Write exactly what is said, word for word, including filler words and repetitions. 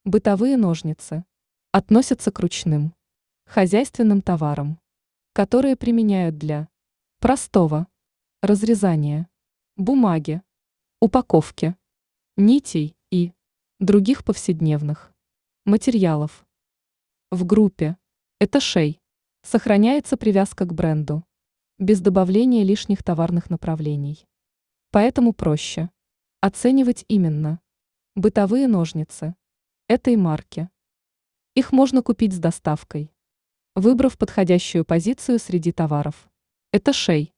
Бытовые ножницы относятся к ручным, хозяйственным товарам, которые применяют для простого разрезания бумаги, упаковки, нитей и других повседневных материалов. В группе этажей сохраняется привязка к бренду, без добавления лишних товарных направлений. Поэтому проще оценивать именно бытовые ножницы этой марки. Их можно купить с доставкой, выбрав подходящую позицию среди товаров этажей.